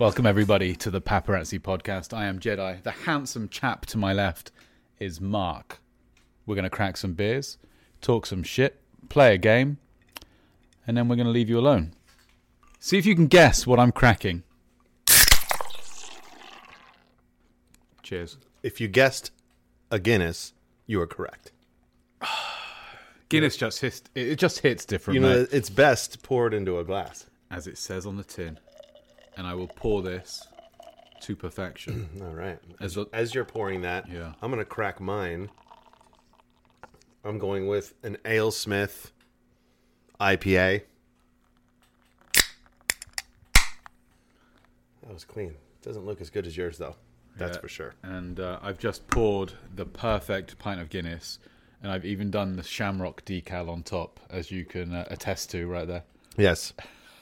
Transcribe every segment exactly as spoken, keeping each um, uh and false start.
Welcome, everybody, to the Paparazzi Podcast. I am Jedi. The handsome chap to my left is Mark. We're going to crack some beers, talk some shit, play a game, and then we're going to leave you alone. See if you can guess what I'm cracking. Cheers. If you guessed a Guinness, you are correct. Guinness just hits, it just hits different, You know, mate, it's best poured into a glass. as it says on the tin. And I will pour this to perfection. All right. As As, a- as you're pouring that, Yeah. I'm going to crack mine. I'm going with an AleSmith I P A. That was clean. Doesn't look as good as yours, though. That's Yeah. for sure. And uh, I've just poured the perfect pint of Guinness, and I've even done the Shamrock decal on top, as you can uh, attest to right there. Yes.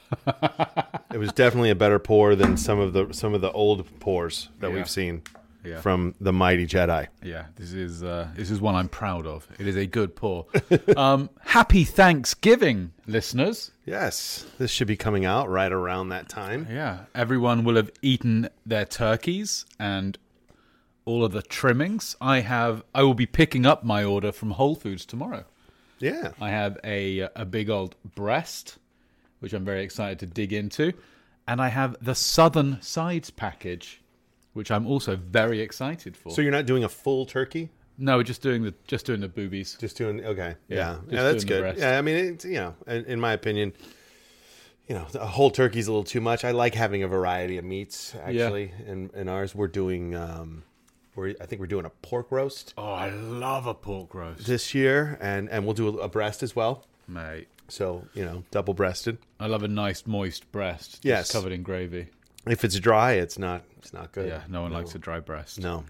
It was definitely a better pour than some of the some of the old pours that Yeah. we've seen Yeah. from the mighty Jedi. Yeah, this is uh, this is one I'm proud of. It is a good pour. um, happy Thanksgiving, listeners. Yes, this should be coming out right around that time. Yeah, everyone will have eaten their turkeys and all of the trimmings. I have. I will be picking up my order from Whole Foods tomorrow. Yeah. I have a a big old breast, which I'm very excited to dig into, and I have the Southern Sides package, which I'm also very excited for. So you're not doing a full turkey? No, we're just doing the just doing the boobies. Just doing okay, Yeah, yeah, just yeah, that's doing the good. breast. Yeah, I mean, it's, you know, in, in my opinion, you know, a whole turkey's a little too much. I like having a variety of meats. Actually, in in ours, we're doing, um, we're I think we're doing a pork roast Oh, I love a pork roast, this year, and and we'll do a, a breast as well. mate. So you know, double breasted. I love a nice moist breast, just Yes. covered in gravy. If it's dry, it's not it's not good. Yeah, no one likes a dry breast. No.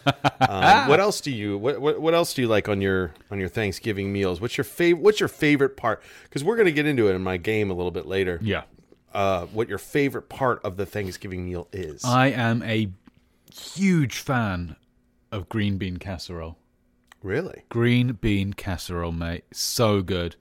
um, what else do you what, what what else do you like on your on your Thanksgiving meals? What's your favorite What's your favorite part? Because we're going to get into it in my game a little bit later. Yeah, Uh, what your favorite part of the Thanksgiving meal is? I am a huge fan of green bean casserole. Really? Green bean casserole, mate, so good,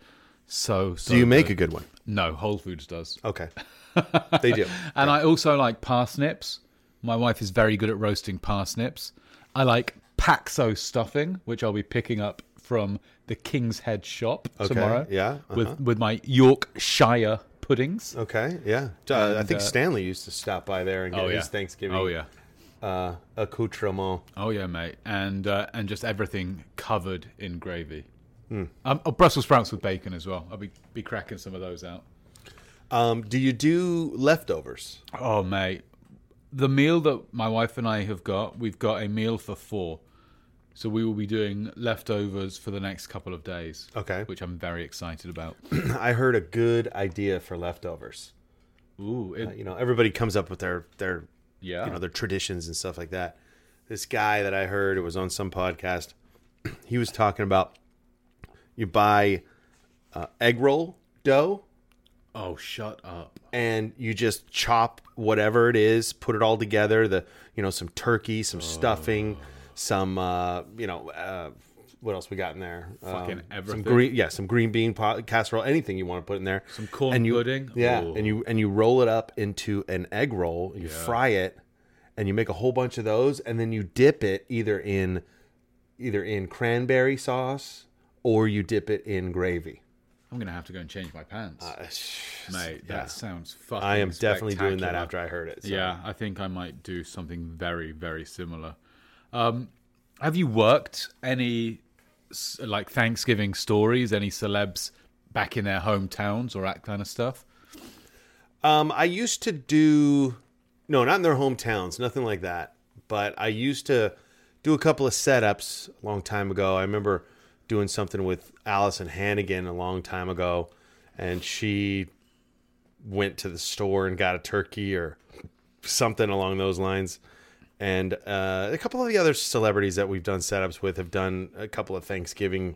so so. Do you make good. a good one? No, Whole Foods does. Okay. They do. And I also like parsnips. My wife is very good at roasting parsnips. I like Paxo stuffing, which I'll be picking up from the King's Head shop Okay. tomorrow. Yeah. Uh-huh. With with my Yorkshire puddings. Okay. Yeah. Uh, I And, think uh, Stanley used to stop by there and get Oh yeah. his Thanksgiving Oh yeah. uh, accoutrement. Oh yeah, mate. And uh, and just everything covered in gravy. Hmm. Um, oh, Brussels sprouts with bacon as well. I'll be be cracking some of those out. Um, do you do leftovers? Oh, mate. The meal that my wife and I have got, we've got a meal for four. So we will be doing leftovers for the next couple of days. Okay. Which I'm very excited about. I heard a good idea for leftovers. Ooh, it, Uh, you know, everybody comes up with their their yeah. you know, their traditions and stuff like that. This guy that I heard, it was on some podcast, he was talking about you buy uh, egg roll dough Oh, shut up. and you just chop whatever it is, put it all together, the you know, some turkey, some stuffing, some uh, you know, uh, what else we got in there? Fucking Um, everything. Some green, yeah, some green bean pot, casserole, anything you want to put in there. Some corn and you, pudding. Yeah, Ooh. and you and you roll it up into an egg roll, you fry it, and you make a whole bunch of those, and then you dip it either in either in cranberry sauce or you dip it in gravy. I'm going to have to go and change my pants. Uh, mate, yeah. that sounds fucking I am definitely doing that spectacular. after I heard it. So. Yeah, I think I might do something very, very similar. Um, have you worked any s- like Thanksgiving stories? Any celebs back in their hometowns or that kind of stuff? Um, I used to do, no, not in their hometowns, nothing like that. But I used to do a couple of setups a long time ago. I remember doing something with Allison Hannigan a long time ago, and she went to the store and got a turkey or something along those lines. And uh, a couple of the other celebrities that we've done setups with have done a couple of Thanksgiving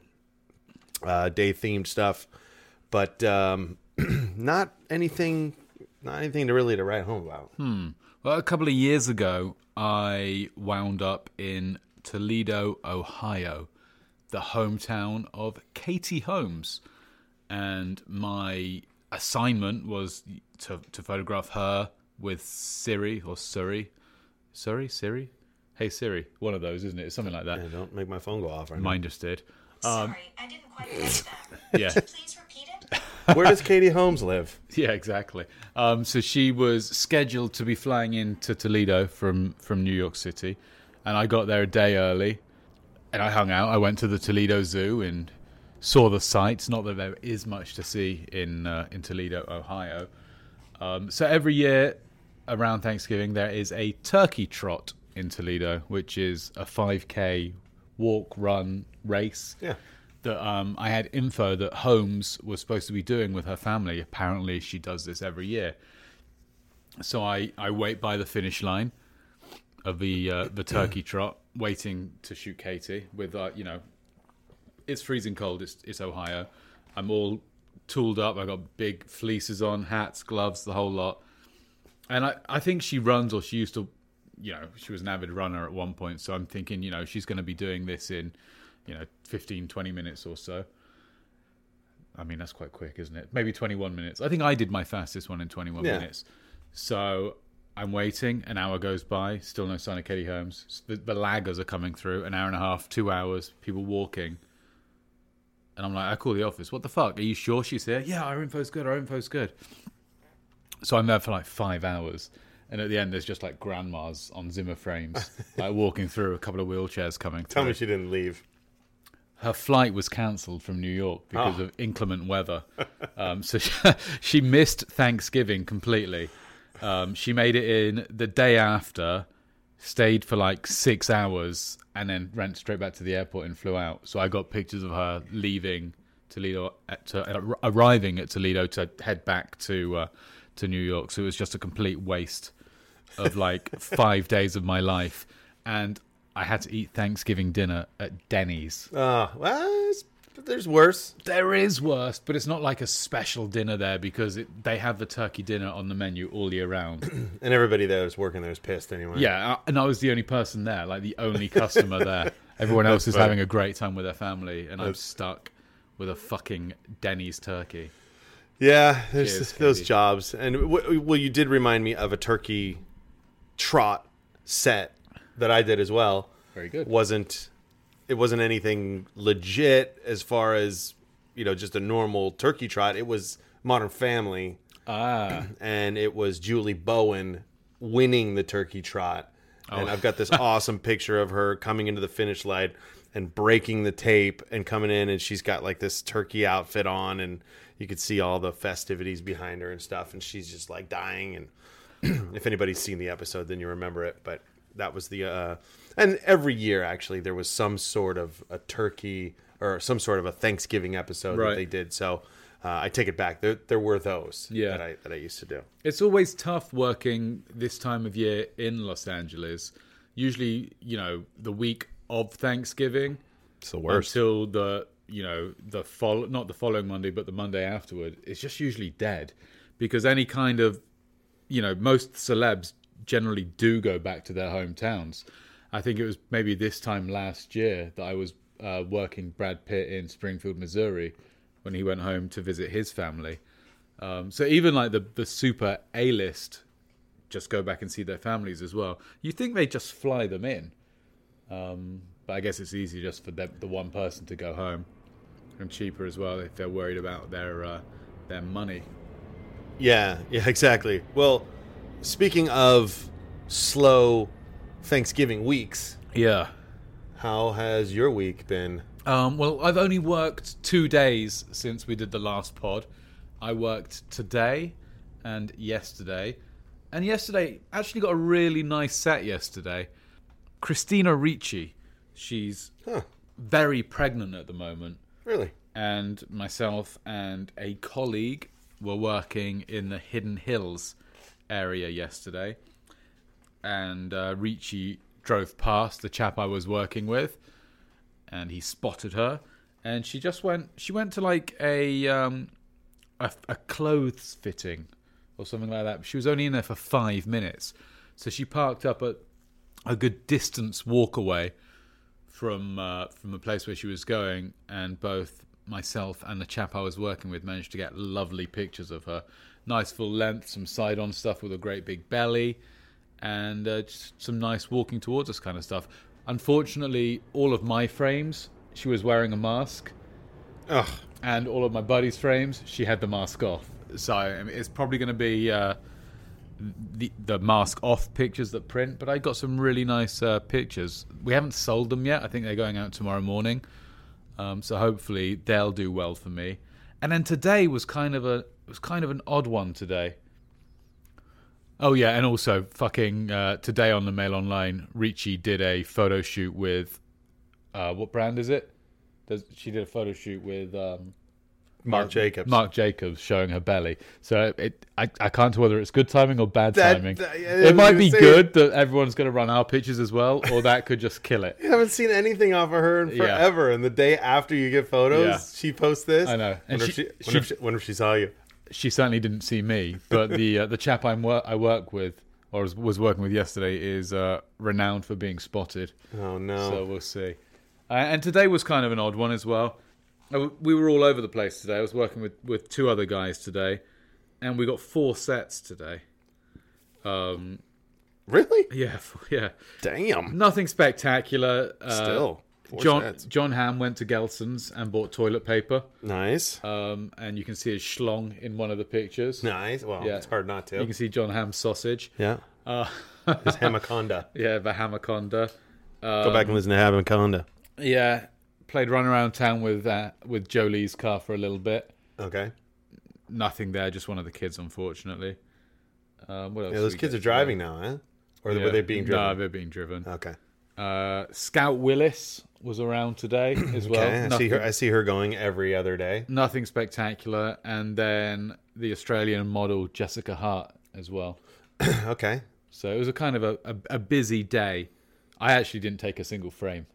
uh, day themed stuff, but um, not anything, not anything to really to write home about. Hmm. Well, a couple of years ago, I wound up in Toledo, Ohio, the hometown of Katie Holmes, and my assignment was to to photograph her with Siri or Surrey. Surrey? Siri? Hey Siri. One of those, isn't it? It's something like that. Yeah, don't make my phone go off right Mine just did. Sorry, I didn't quite catch that. Yeah. Could you please repeat it? now. Where does Katie Holmes live? Yeah, exactly. Um, so she was scheduled to be flying into Toledo from, from New York City, and I got there a day early, and I hung out. I went to the Toledo Zoo and saw the sights. Not that there is much to see in uh, in Toledo, Ohio. Um, so every year around Thanksgiving, there is a turkey trot in Toledo, which is a five K walk, run, race. Yeah. That um, I had info that Holmes was supposed to be doing with her family. Apparently, she does this every year. So I, I wait by the finish line of the uh, the turkey trot, waiting to shoot Katie. With uh, you know, it's freezing cold. It's it's Ohio. I'm all tooled up. I got big fleeces on, hats, gloves, the whole lot. And I, I think she runs, or she used to, you know, she was an avid runner at one point. So I'm thinking, you know, she's going to be doing this in, you know, fifteen, twenty minutes or so. I mean, that's quite quick, isn't it? Maybe twenty-one minutes. I think I did my fastest one in twenty-one Yeah. minutes. So I'm waiting. An hour goes by. Still no sign of Katie Holmes. The, the laggers are coming through. An hour and a half, two hours, people walking. And I'm like, I call the office. What the fuck? Are you sure she's here? Yeah, our info's good. Our info's good. So I'm there for like five hours. And at the end, there's just like grandmas on Zimmer frames, like walking through, a couple of wheelchairs coming through. Tell me she didn't leave. Her flight was cancelled from New York because Oh. of inclement weather. Um, so she, she missed Thanksgiving completely. Um, she made it in the day after, stayed for like six hours, and then went straight back to the airport and flew out. So I got pictures of her leaving Toledo, at, to, uh, arriving at Toledo to head back to uh, to New York. So it was just a complete waste of like five days of my life. And I had to eat Thanksgiving dinner at Denny's. Uh, well, it's, there's worse. There is worse, but it's not like a special dinner there because it, they have the turkey dinner on the menu all year round. And everybody that was working there was pissed anyway. Yeah, uh, and I was the only person there, like the only customer there. Everyone else is funny. having a great time with their family, and I'm That's- stuck with a fucking Denny's turkey. Yeah, there's Cheers, those Katie. jobs. And w- well, you did remind me of a turkey trot set that I did as well. Very good. Wasn't it wasn't anything legit as far as, you know, just a normal turkey trot. It was Modern Family, Ah, and it was Julie Bowen winning the turkey trot. And Oh. I've got this awesome picture of her coming into the finish line and breaking the tape and coming in, and she's got like this turkey outfit on, and you could see all the festivities behind her and stuff, and she's just like dying. And if anybody's seen the episode, then you remember it. But that was the uh and every year actually there was some sort of a turkey or some sort of a Thanksgiving episode Right. that they did. So uh, I take it back. There there were those Yeah. that I that I used to do. it's always tough working this time of year in Los Angeles. Usually, you know, the week of Thanksgiving. It's the Until the you know the follow not the following Monday but the Monday afterward. It's just usually dead because any kind of you know most celebs generally do go back to their hometowns. I think it was maybe this time last year that I was uh, working Brad Pitt in Springfield, Missouri, when he went home to visit his family. Um, so even like the the super A-list just go back and see their families as well. You think they just fly them in. Um, but I guess it's easy just for the, the one person to go home, and cheaper as well if they're worried about their uh, their money. Yeah, yeah, exactly. Well, speaking of slow Thanksgiving weeks, Yeah. how has your week been? Um, well, I've only worked two days since we did the last pod. I worked today and yesterday, and yesterday actually got a really nice set. Yesterday, Christina Ricci, she's Huh, very pregnant at the moment. really? And myself and a colleague were working in the Hidden Hills area yesterday, and uh, Ricci drove past the chap I was working with, and he spotted her, and she just went she went to like a um a, a clothes fitting or something like that. She was only in there for five minutes, so she parked up at a good distance walk away from uh, from the place where she was going, and both myself and the chap I was working with managed to get lovely pictures of her. nice full length, some side-on stuff with a great big belly, and uh, just some nice walking towards us kind of stuff. Unfortunately, all of my frames, she was wearing a mask. Ugh. And all of my buddies' frames, she had the mask off. So I mean, it's probably going to be uh, the the mask off pictures that print. But I got some really nice uh, pictures. We haven't sold them yet. I think they're going out tomorrow morning. Um, so hopefully they'll do well for me. And then today was kind of a was kind of an odd one today. Oh yeah, and also fucking uh, today on the Mail Online, Ricci did a photo shoot with uh, what brand is it? Does, she did a photo shoot with um, Marc Jacobs. Marc Jacobs showing her belly. So it, I, I can't tell whether it's good timing or bad That- timing. that- yeah, I it was might gonna be say- good that everyone's going to run our pictures as well, or that could just kill it. I haven't seen anything off of her in Yeah. forever. And the day after you get photos, Yeah. she posts this. I know. And Wonder, she- if, she, she- wonder, if she, wonder if she saw you. She certainly didn't see me, but the uh, the chap I'm wor- I work with, or was, was working with yesterday, is uh, renowned for being spotted. Oh, no. So we'll see. Uh, and today was kind of an odd one as well. Uh, We were all over the place today. I was working with, with two other guys today, and we got four sets today. Um, Really? yeah, f- yeah. Damn. Nothing spectacular. Uh, Still. Four John sets. John Hamm went to Gelson's and bought toilet paper, Nice. um, and you can see his schlong in one of the pictures. Nice. Well, Yeah. it's hard not to. You can see John Hamm's sausage. Yeah. Uh, His Hamaconda. yeah, the Hamaconda. Um, Go back and listen to Hamaconda. Yeah, played run around town with uh, with Jolie's car for a little bit. Okay. Nothing there, just one of the kids, unfortunately. Um, what else Yeah, did those we kids get are driving now, huh? Or today? were they being driven? No, they're being driven. Okay. Uh, Scout Willis was around today as well. Okay. I see Nothing, her. I see her going every other day. nothing spectacular. And then the Australian model Jessica Hart as well. Okay. So it was a kind of a, a, a busy day. I actually didn't take a single frame.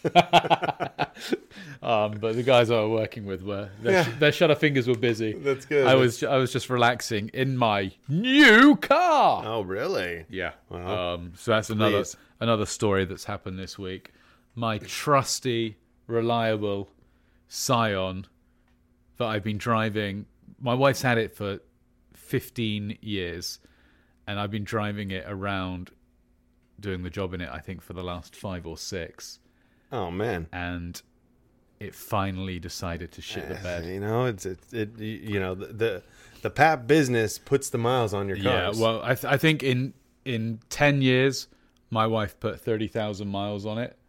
um, but the guys I was working with were their, Yeah. their shutter fingers were busy. That's good. I was I was just relaxing in my new car. Oh, really? Yeah. Wow. Um, so that's another Please. another story that's happened this week. My trusty, reliable Scion that I've been driving. My wife's had it for fifteen years, and I've been driving it around, doing the job in it. I think for the last five or six, Oh, man. and it finally decided to shit the bed. You know, it's it, it. You know, the the, the Pap business puts the miles on your Yeah, cars. well, I, th- I think in in ten years, my wife put thirty thousand miles on it,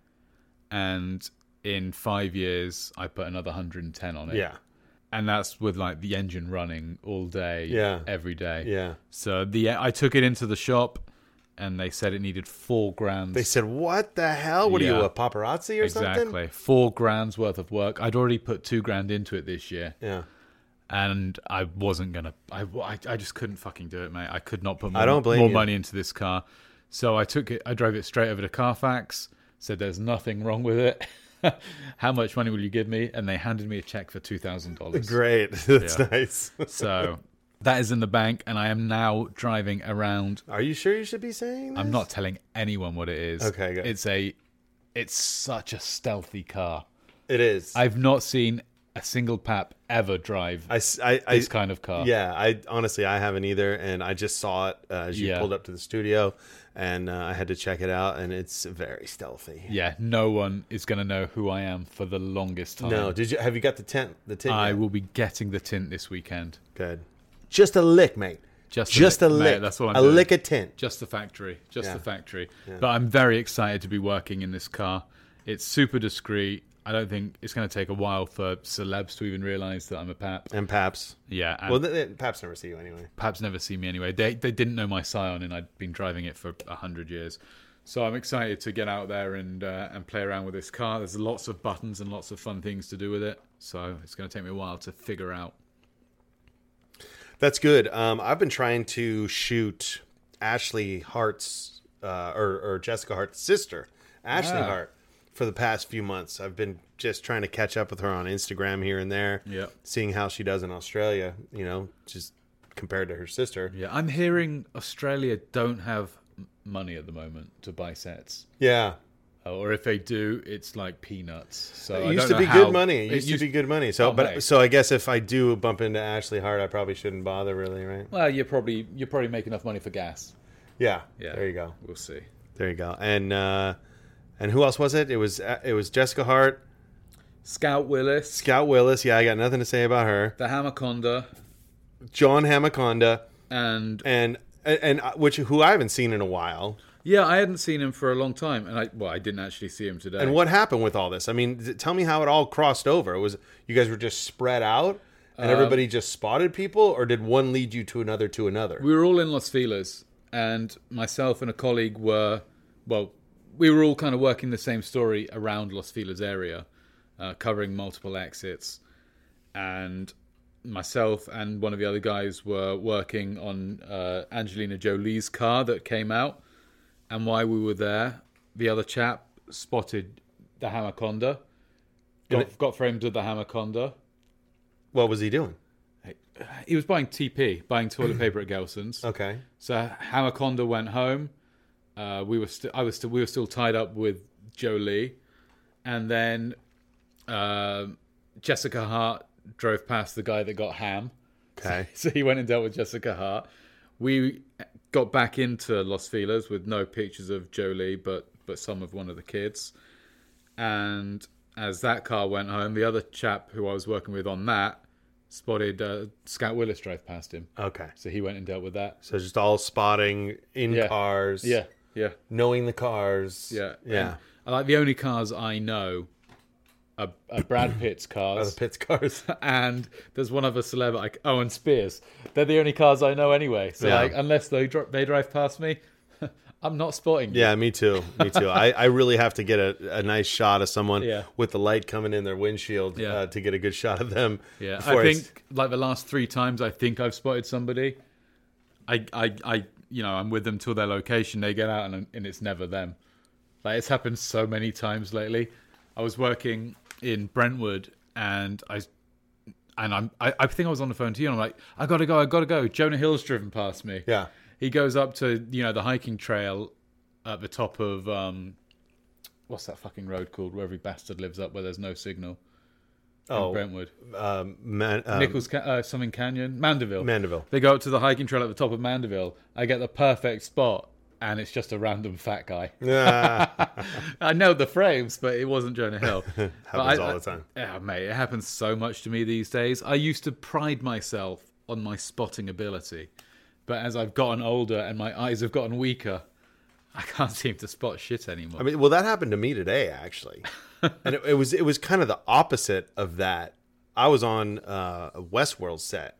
and in five years, I put another one hundred and ten on it. yeah, and that's with like the engine running all day, Yeah. every day. yeah. So the I took it into the shop, and they said it needed four grand. They said, "What the hell? What are you, Yeah. a paparazzi or exactly something?" four grand's worth of work. I'd already put two grand into it this year. Yeah. And I wasn't gonna. I, I, I just couldn't fucking do it, mate. I could not put more, I don't blame more you. money into this car. So I took it. I drove it straight over to Carfax. Said there's nothing wrong with it. How much money will you give me? And they handed me a check for two thousand dollars. Great. That's Yeah. nice. So that is in the bank, and I am now driving around. Are you sure you should be saying this? I'm not telling anyone what it is. Okay, good. It's a. It's such a stealthy car. It is. I've not seen a single pap ever drive I, s- I- I- this kind of car. Yeah, I honestly I haven't either, and I just saw it uh, as you Yeah. pulled up to the studio, and uh, I had to check it out, and it's very stealthy. Yeah, no one is going to know who I am for the longest time. No, did you have you got the tent? The tint. I yet? will be getting the tint this weekend. Good. Just a lick, mate. Just, Just a mate, lick. that's what I'm a doing. lick of tint. Just the factory. Just Yeah. the factory. Yeah. But I'm very excited to be working in this car. It's super discreet. I don't think it's going to take a while for celebs to even realise that I'm a pap. And Paps. Yeah, and Well, th- th- Paps never see you anyway. paps never see me anyway. They they didn't know my Scion, and I'd been driving it for a hundred years. So I'm excited to get out there and uh, and play around with this car. There's lots of buttons and lots of fun things to do with it. So it's going to take me a while to figure out. That's good. Um, I've been trying to shoot Ashley Hart's uh, or, or Jessica Hart's sister, Ashley Ah. Hart, for the past few months. I've been just trying to catch up with her on Instagram here and there, Yeah. seeing how she does in Australia. You know, just compared to her sister. Yeah, I'm hearing Australia don't have m- money at the moment to buy sets. Yeah, or if they do, it's like peanuts. So It I used don't to know be how- good money. It used to be good money. So, Oh, but mate. so I guess if I do bump into Ashley Hart, I probably shouldn't bother, really, right? Well, you probably you probably make enough money for gas. Yeah. Yeah, There you go. We'll see. There you go. And uh, and who else was it? It was uh, it was Jessica Hart, Scout Willis, Scout Willis. Yeah, I got nothing to say about her. the Hamaconda, John Hamaconda, and and and, and uh, which who I haven't seen in a while. yeah, I hadn't seen him for a long time, and I well, I didn't actually see him today. And what happened with all this? I mean, th- tell me how it all crossed over. Was you guys were just spread out, and Um, everybody just spotted people, or did one lead you to another to another? We were all in Los Feliz, and myself and a colleague were, well, we were all kind of working the same story around Los Feliz area, uh, covering multiple exits. And myself and one of the other guys were working on uh, Angelina Jolie's car that came out. And while we were there, the other chap spotted the Hamaconda, And got, got framed with the Hamaconda. What was he doing? He was buying T P, buying toilet paper at Gelson's. Okay. So Hamaconda went home. Uh, we were still, I was still, we were still tied up with Jolie, and then uh, Jessica Hart drove past the guy that got ham. Okay. So he went and dealt with Jessica Hart. We got back into Los Feliz with no pictures of Jolie, but but some of one of the kids. And as that car went home, the other chap who I was working with on that spotted uh, Scout Willis drive past him. Okay. So he went and dealt with that. So just all spotting in Yeah. cars. Yeah, yeah, Knowing the cars. yeah, Yeah. And I like the only cars I know are, are Brad Pitt's Oh, cars, the Pitts cars. and there's one other celeb, like Owen Spears. They're the only cars I know anyway. So Yeah. like, unless they dri- they drive past me, I'm not spotting. you. Yeah, me too. Me too. I, I really have to get a, a nice shot of someone Yeah. with the light coming in their windshield Yeah. uh, to get a good shot of them. Yeah, before I it's- think like the last three times I think I've spotted somebody, I, I, I, you know, I'm with them till their location. They get out and, and it's never them. Like it's happened so many times lately. I was working in Brentwood and I, and I'm, I, I think I was on the phone to you. And I'm like, I gotta go, I gotta go. Jonah Hill's driven past me. Yeah. He goes up to you know the hiking trail at the top of um, what's that fucking road called where every bastard lives up where there's no signal. In Oh, Brentwood. um, man, um, Nichols, Ca- uh, something Canyon, Mandeville. Mandeville. They go up to the hiking trail at the top of Mandeville. I get the perfect spot, and it's just a random fat guy. Yeah. I know the frames, but it wasn't Jonah Hill. But Happens I- all I- the time. Yeah, mate, it happens so much to me these days. I used to pride myself on my spotting ability, but as I've gotten older and my eyes have gotten weaker, I can't seem to spot shit anymore. I mean, well, that happened to me today, actually, and it, it was it was kind of the opposite of that. I was on uh, a Westworld set,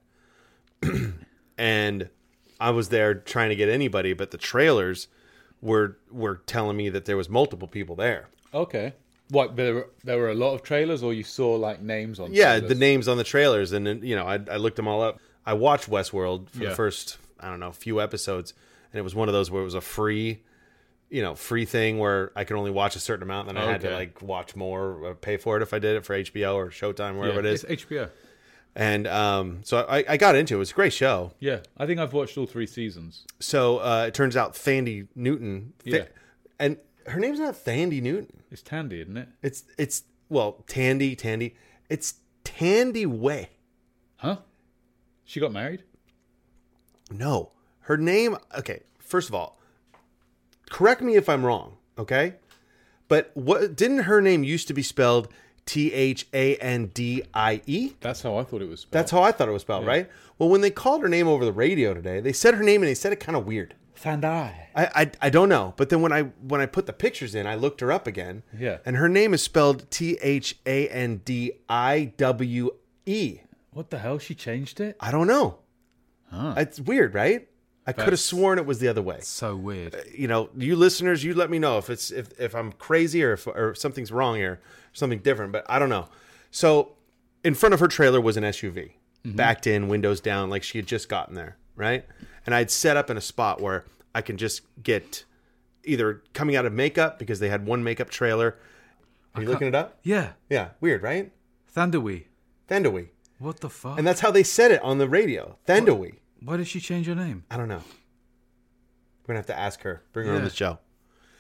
and I was there trying to get anybody, but the trailers were were telling me that there was multiple people there. Okay. What, there were, there were a lot of trailers, or you saw like names on Yeah, trailers? the names on the trailers, and then, you know, I, I looked them all up. I watched Westworld for Yeah. the first, I don't know, few episodes, and it was one of those where it was a free, you know, free thing where I could only watch a certain amount, and then I had to Okay. like watch more, or pay for it if I did it for H B O or Showtime, wherever Yeah, it is. It's H B O. And um, so I, I got into it. It was a great show. Yeah, I think I've watched all three seasons. So uh, it turns out Thandie Newton, Yeah. and her name's not Thandie Newton. It's Tandy, isn't it? It's it's well, Tandy, Tandy. It's Tandy Way. Huh? She got married? No, her name. Okay, first of all, correct me if I'm wrong. Okay, but what didn't her name used to be spelled T H A N D I E? That's how I thought it was spelled. That's how I thought it was spelled, right? Well, when they called her name over the radio today, they said her name and they said it kind of weird. Thandai. I, I I don't know, but then when I when I put the pictures in, I looked her up again. Yeah. and her name is spelled T H A N D I W E. What the hell? She changed it? I don't know. Huh. It's weird, right? I could have That's- sworn it was the other way. So weird. You know, you listeners, you let me know if it's if, if I'm crazy or if or if something's wrong here, something different. But I don't know. So, in front of her trailer was an S U V, backed in, windows down, like she had just gotten there, right? And I'd set up in a spot where I can just get either coming out of makeup because they had one makeup trailer. Are you looking it up? Yeah. Yeah, weird, right? Thandawi. Thandawi. What the fuck? And that's how they said it on the radio. Thandawi. Why did she change her name? I don't know. We're gonna have to ask her. Bring her on Yeah. the show.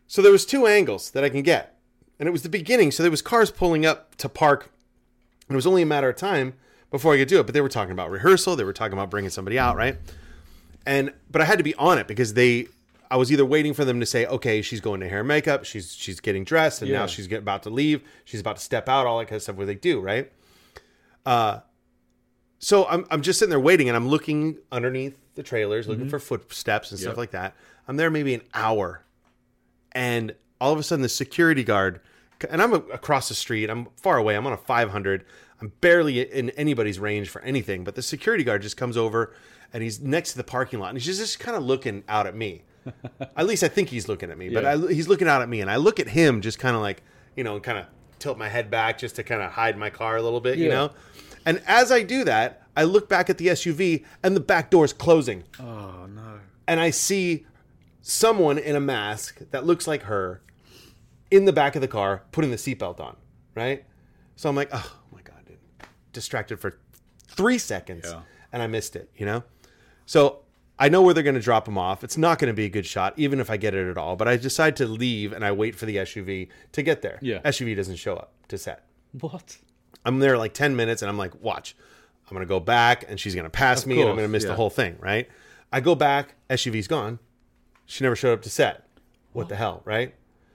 So there was two angles that I can get. And it was the beginning. So there was cars pulling up to park. And it was only a matter of time before I could do it. But they were talking about rehearsal. They were talking about bringing somebody out, right? And but I had to be on it because they... I was either waiting for them to say, okay, she's going to hair and makeup. She's she's getting dressed. And Yeah. now she's get, about to leave. She's about to step out. All that kind of stuff where they do, right? Uh, so I'm I'm just sitting there waiting. And I'm looking underneath the trailers, looking for footsteps and stuff Yep. like that. I'm there maybe an hour. And all of a sudden, the security guard, and I'm across the street, I'm far away, I'm on a five hundred, I'm barely in anybody's range for anything, but the security guard just comes over, and he's next to the parking lot, and he's just kind of looking out at me. At least I think he's looking at me, but Yeah. I, he's looking out at me, and I look at him just kind of like, you know, kind of tilt my head back just to kind of hide my car a little bit, you Yeah. know? And as I do that, I look back at the S U V, and the back door's closing. Oh, no. And I see someone in a mask that looks like her in the back of the car putting the seatbelt on, right? So I'm like, oh my God, dude. Distracted for three seconds Yeah. and I missed it, you know? So I know where they're going to drop him off. It's not going to be a good shot, even if I get it at all. But I decide to leave and I wait for the S U V to get there. Yeah. S U V doesn't show up to set. What? I'm there like ten minutes and I'm like, watch, I'm going to go back and she's going to pass Of me and I'm course, going to miss yeah. the whole thing, right? I go back, S U V's gone. She never showed up to set. What the hell, right?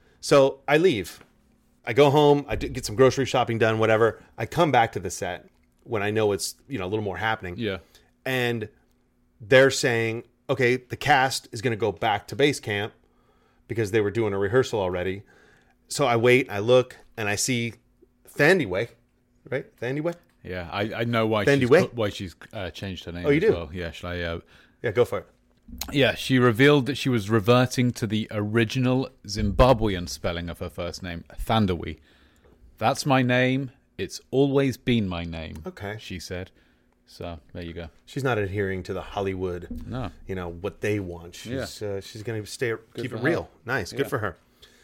So I leave. I go home. I do- get some grocery shopping done, whatever. I come back to the set when I know it's, you know, a little more happening. Yeah. And they're saying, okay, the cast is going to go back to base camp because they were doing a rehearsal already. So I wait, I look, and I see Thandiwe, right? Thandiwe? Yeah, I, I know why Fendi she's, Way? why she's uh, changed her name. Oh, you as do? Well. Yeah, shall I... Uh, Yeah, go for it. Yeah, she revealed that she was reverting to the original Zimbabwean spelling of her first name, Thandiwe. That's my name. It's always been my name. Okay. She said. So there you go. She's not adhering to the Hollywood, No. you know, what they want. She's Yeah. uh, she's going to stay keep for it her. real. Nice, good Yeah. for her.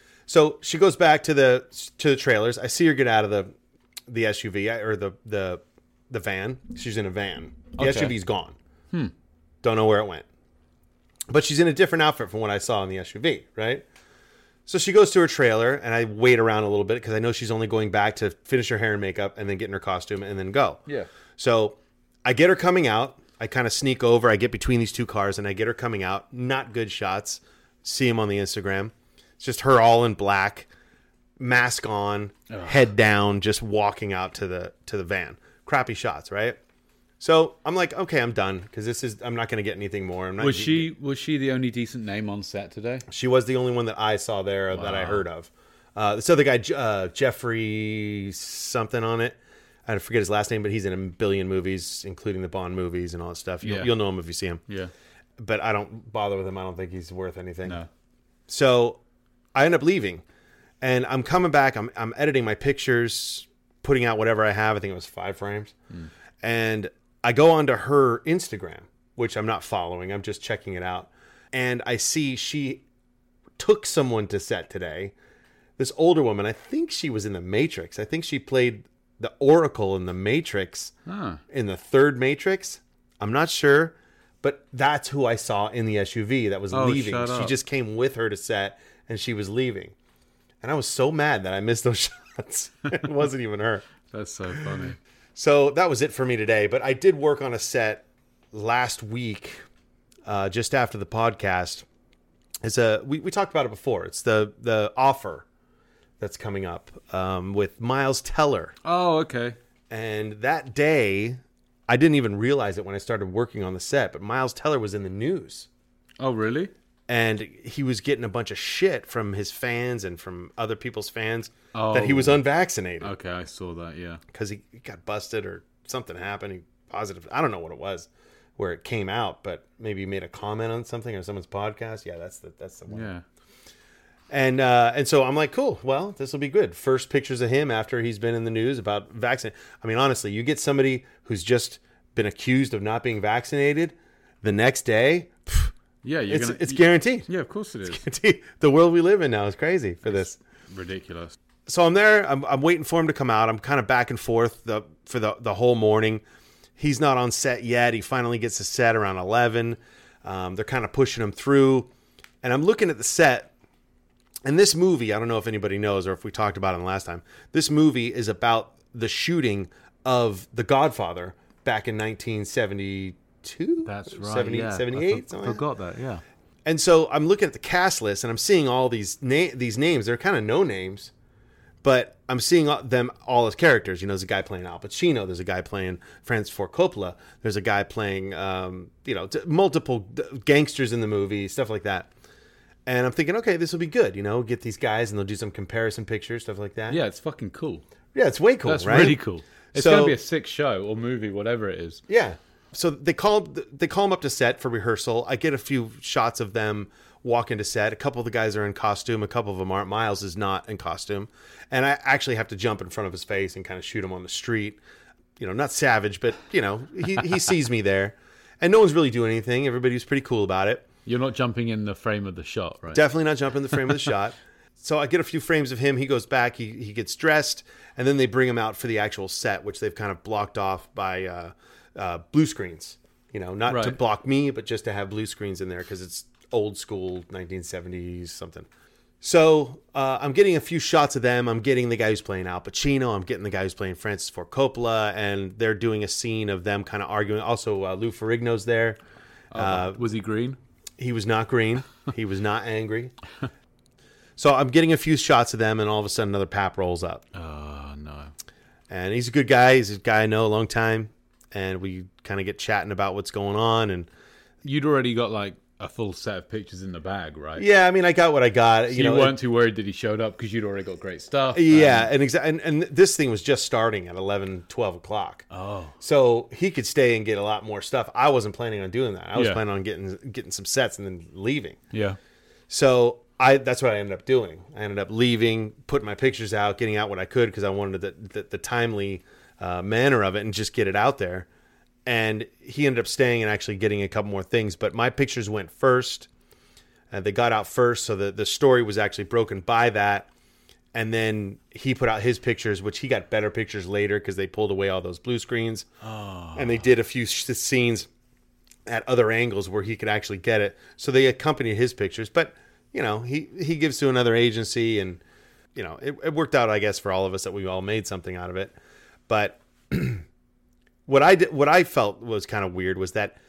So she goes back to the to the trailers. I see her get out of the the S U V or the the the van. She's in a van. The Okay. S U V's gone. Hmm. Don't know where it went. But she's in a different outfit from what I saw in the S U V, right? So she goes to her trailer, and I wait around a little bit because I know she's only going back to finish her hair and makeup and then get in her costume and then go. Yeah. So I get her coming out. I kind of sneak over. I get between these two cars, and I get her coming out. Not good shots. See them on the Instagram. It's just her all in black, mask on, head down, just walking out to the to the van. Crappy shots, right? So I'm like, okay, I'm done because this is. I'm not going to get anything more. I'm not. Was she was she the only decent name on set today? She was the only one that I saw there that I heard of. Uh, this other guy, uh, Jeffrey something on it. I forget his last name, but he's in a billion movies, including the Bond movies and all that stuff. You'll, Yeah. you'll know him if you see him. Yeah. But I don't bother with him. I don't think he's worth anything. No. So I end up leaving, and I'm coming back. I'm I'm editing my pictures, putting out whatever I have. I think it was five frames, and I go onto her Instagram, which I'm not following. I'm just checking it out, and I see she took someone to set today. This older woman. I think she was in the Matrix. I think she played the Oracle in the Matrix, Ah. in the third Matrix. I'm not sure. But that's who I saw in the S U V that was Oh, leaving. shut She up. just came with her to set, and she was leaving. And I was so mad that I missed those shots. It wasn't even her. That's so funny. So that was it for me today. But I did work on a set last week, uh, just after the podcast. It's a we, we talked about it before. It's the the offer that's coming up um, with Miles Teller. Oh, okay. And that day, I didn't even realize it when I started working on the set, but Miles Teller was in the news. Oh, really? And he was getting a bunch of shit from his fans and from other people's fans Oh. that he was unvaccinated Okay, I saw that. Yeah. because he got busted or something happened. He positive. I don't know what it was where it came out, but maybe he made a comment on something or someone's podcast. Yeah, that's the that's the one. Yeah. And uh, and so I'm like, cool. Well, this will be good. First pictures of him after he's been in the news about vaccine. I mean, honestly, you get somebody who's just been accused of not being vaccinated, the next day, pff, Yeah, you're it's gonna. it's y- guaranteed. Yeah, of course it is. Guaranteed. The world we live in now is crazy for this. Ridiculous. So I'm there. I'm, I'm waiting for him to come out. I'm kind of back and forth the for the the whole morning. He's not on set yet. He finally gets to set around eleven. Um, they're kind of pushing him through, and I'm looking at the set. And this movie, I don't know if anybody knows or if we talked about it last time. This movie is about the shooting of The Godfather back in nineteen seventy-two. That's right. seventy, yeah. seventy-eight. I for- something like that. forgot that. Yeah. And so I'm looking at the cast list and I'm seeing all these na- these names. They're kind of no names, but I'm seeing all- them all as characters. You know, there's a guy playing Al Pacino. There's a guy playing Francis Ford Coppola. There's a guy playing, um, you know, t- multiple d- gangsters in the movie, stuff like that. And I'm thinking, okay, this will be good. You know, get these guys and they'll do some comparison pictures, stuff like that. Yeah, it's fucking cool. Yeah, it's way cool, That's right? really cool. It's So- going to be a sick show or movie, whatever it is. Yeah. So they call they call them up to set for rehearsal. I get a few shots of them walk into set. A couple of the guys are in costume. A couple of them aren't. Miles is not in costume. And I actually have to jump in front of his face and kind of shoot him on the street. You know, not savage, but, you know, he, he sees me there. And no one's really doing anything. Everybody's pretty cool about it. You're not jumping in the frame of the shot, right? Definitely not jumping in the frame of the shot. So I get a few frames of him. He goes back. He, he gets dressed. And then they bring him out for the actual set, which they've kind of blocked off by uh, uh, blue screens. You know, not to Right. block me, but just to have blue screens in there because it's old school nineteen seventies something. So uh, I'm getting a few shots of them. I'm getting the guy who's playing Al Pacino. I'm getting the guy who's playing Francis Ford Coppola, and they're doing a scene of them kind of arguing. Also, uh, Lou Ferrigno's there. Uh, Was he green? he was not green. He was not angry. So I'm getting a few shots of them, and all of a sudden another pap rolls up. Oh, no. And he's a good guy. He's a guy I know a long time, and we kind of get chatting about what's going on. And You'd already got like a full set of pictures in the bag, right? yeah, I mean, I got what I got. So you you, know, weren't too worried that he showed up because you'd already got great stuff. Yeah, Um, and, exa- and and this thing was just starting at eleven, twelve o'clock. oh, So he could stay and get a lot more stuff. I wasn't planning on doing that. I was Yeah. planning on getting getting some sets and then leaving. yeah. So I that's what I ended up doing. I ended up leaving, putting my pictures out, getting out what I could because I wanted the, the, the timely uh, manner of it and just get it out there. And he ended up staying and actually getting a couple more things. But my pictures went first. And they got out first, so the, the story was actually broken by that. And then he put out his pictures, which he got better pictures later because they pulled away all those blue screens. Oh. And they did a few sh- scenes at other angles where he could actually get it. So they accompanied his pictures. But, you know, he, he gives to another agency. And, you know, it, it worked out, I guess, for all of us that we all made something out of it. But what I did, what I felt was kind of weird was that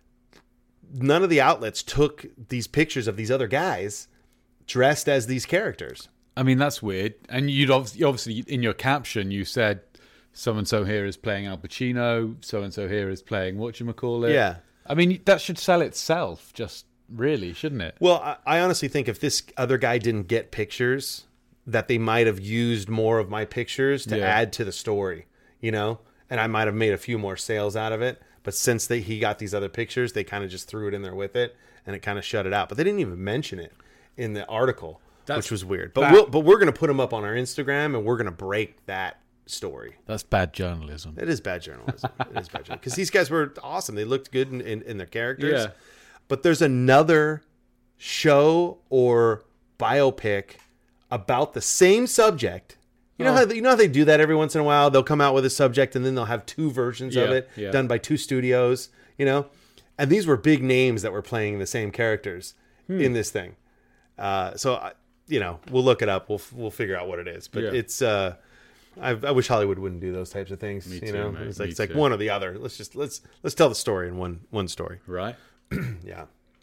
none of the outlets took these pictures of these other guys dressed as these characters. I mean, that's weird. And you'd obviously, obviously in your caption, you said so and so here is playing Al Pacino, so and so here is playing whatchamacallit. Yeah. I mean, that should sell itself, just really, shouldn't it? Well, I, I honestly think if this other guy didn't get pictures, that they might have used more of my pictures to Yeah. add to the story, you know? And I might have made a few more sales out of it. But since they, he got these other pictures, they kind of just threw it in there with it, and it kind of shut it out. But they didn't even mention it in the article, That's which was weird. But bad. we'll, but we're going to put them up on our Instagram, and we're going to break that story. That's bad journalism. It is bad journalism. It is bad journalism. Because these guys were awesome. They looked good in, in, in their characters. Yeah. But there's another show or biopic about the same subject. You know Oh. how you know how they do that every once in a while? They'll come out with a subject and then they'll have two versions of Yeah, it yeah. done by two studios, you know? And these were big names that were playing the same characters Hmm. in this thing. Uh, so, I- you know, we'll look it up. We'll we'll figure out what it is. But Yeah. it's... Uh, I, I wish Hollywood wouldn't do those types of things. Me you too, know, mate. it's like Me it's like too. one or the other. Let's just let's let's tell the story in one one story. Right? Yeah.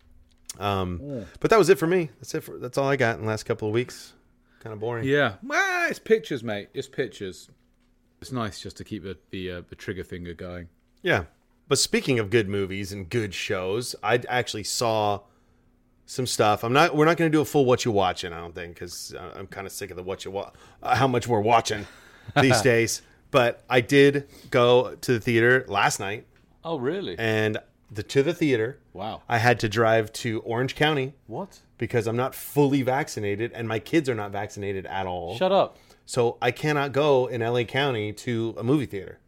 Um, but that was it for me. That's it. For, that's all I got in the last couple of weeks. Kind of boring. Yeah. Well, it's pictures, mate. It's pictures. It's nice just to keep the the, uh, the trigger finger going. Yeah. But speaking of good movies and good shows, I actually saw some stuff. I'm not. We're not going to do a full what you watching. I don't think because I'm kind of sick of the what you wa- uh, how much we're watching these days. But I did go to the theater last night, Oh, really? and the to the theater. Wow. I had to drive to Orange County What? because I'm not fully vaccinated, and my kids are not vaccinated at all. Shut up. So I cannot go in L A County to a movie theater.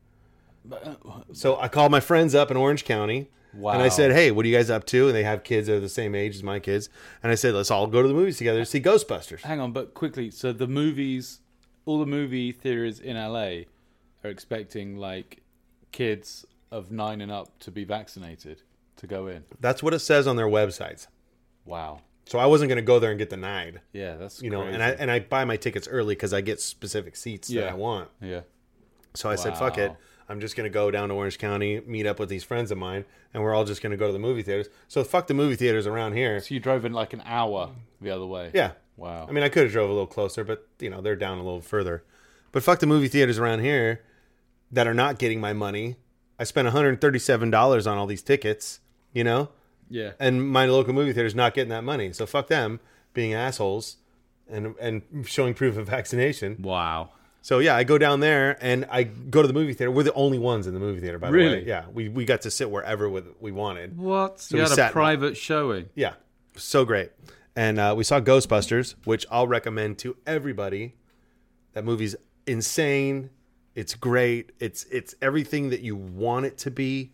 So I called my friends up in Orange County. Wow. And I said, hey, what are you guys up to? And they have kids that are the same age as my kids. And I said, let's all go to the movies together to see Ghostbusters. Hang on, but quickly. So the movies, all the movie theaters in L A are expecting like kids of nine and up to be vaccinated to go in. That's what it says on their websites. Wow. So I wasn't going to go there and get denied. Yeah, that's You know, crazy. and I and I buy my tickets early because I get specific seats Yeah. that I want. yeah. So I said, fuck it. Wow. I'm just going to go down to Orange County, meet up with these friends of mine, and we're all just going to go to the movie theaters. So fuck the movie theaters around here. So you drove in like an hour the other way. Yeah. Wow. I mean, I could have drove a little closer, but, you know, they're down a little further. But fuck the movie theaters around here that are not getting my money. I spent one hundred thirty-seven dollars on all these tickets, you know? yeah. And my local movie theater's not getting that money. So fuck them being assholes and and showing proof of vaccination. Wow. So yeah, I go down there and I go to the movie theater. We're the only ones in the movie theater, by the Really? way. Yeah, we, we got to sit wherever we, we wanted. What? So you we had sat- a private showing. Yeah, so great. And uh, we saw Ghostbusters, which I'll recommend to everybody. That movie's insane. It's great. It's it's everything that you want it to be,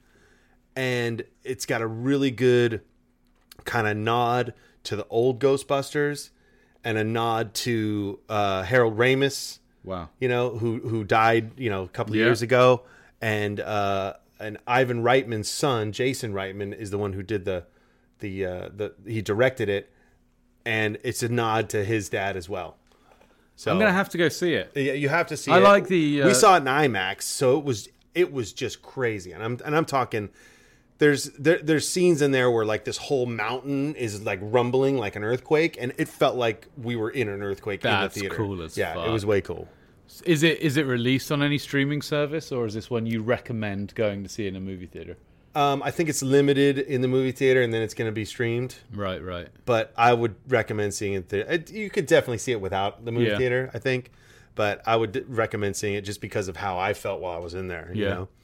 and it's got a really good kind of nod to the old Ghostbusters, and a nod to uh, Harold Ramis. Wow. You know, who who died, you know, a couple of Yeah. years ago, and uh, and Ivan Reitman's son, Jason Reitman, is the one who did the the uh, the he directed it, and it's a nod to his dad as well. So I'm gonna have to go see it. yeah, you have to see I it. like the, uh, we saw it in IMAX, so it was it was just crazy, and I'm and I'm talking. There's there, there's scenes in there where like this whole mountain is like rumbling like an earthquake, and it felt like we were in an earthquake That's in the theater. cool as yeah, fuck. it was way cool. Is it is it released on any streaming service, or is this one you recommend going to see in a movie theater? Um, I think it's limited in the movie theater, and then it's going to be streamed. Right, right. But I would recommend seeing it there. It, you could definitely see it without the movie Yeah. theater, I think. But I would d- recommend seeing it just because of how I felt while I was in there. You Yeah. know?